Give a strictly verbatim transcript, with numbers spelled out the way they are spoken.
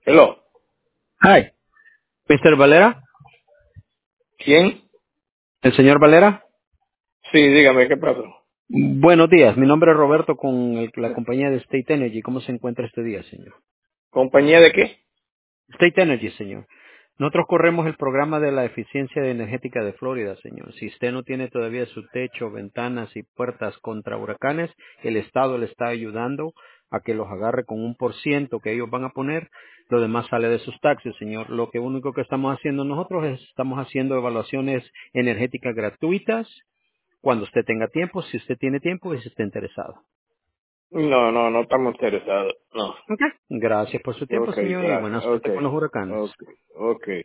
Hello. Hi, mister Valera, ¿Quién? el señor Valera. Sí, dígame, ¿qué pasó? Buenos días, mi nombre es Roberto con el- la compañía de State Energy. ¿Cómo se encuentra este día, señor? ¿Compañía de qué? State Energy, señor. Nosotros corremos el programa de la eficiencia energética de Florida, señor. Si usted no tiene todavía su techo, ventanas y puertas contra huracanes, el Estado le está ayudando a que los agarre con un por ciento que ellos van a poner. Lo demás sale de sus taxes, señor. Lo que único que estamos haciendo nosotros es estamos haciendo evaluaciones energéticas gratuitas cuando usted tenga tiempo, si usted tiene tiempo y si está interesado. No, no, no estamos interesados. No. Ok. Gracias por su tiempo, Ok, señor, y gracias. buena Ok, suerte con los huracanes. ok, ok.